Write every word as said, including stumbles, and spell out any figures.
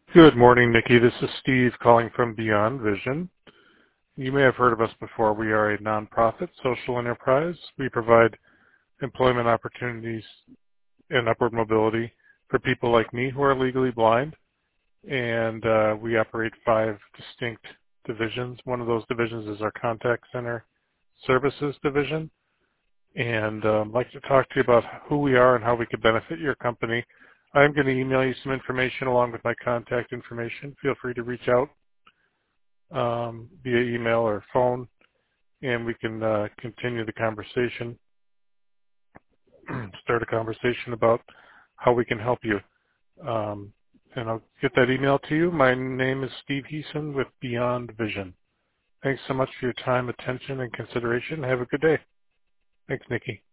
Good morning, Nikki. This is Steve calling from Beyond Vision. You may have heard of us before. We are a nonprofit social enterprise. We provide employment opportunities and upward mobility for people like me who are legally blind. And uh, we operate five distinct divisions. One of those divisions is our contact center services division. And uh, I'd like to talk to you about who we are and how we could benefit your company. I'm going to email you some information along with my contact information. Feel free to reach out um, via email or phone, and we can uh, continue the conversation, start a conversation about how we can help you. Um, and I'll get that email to you. My name is Steve Heeson with Beyond Vision. Thanks so much for your time, attention, and consideration. Have a good day. Thanks, Nikki.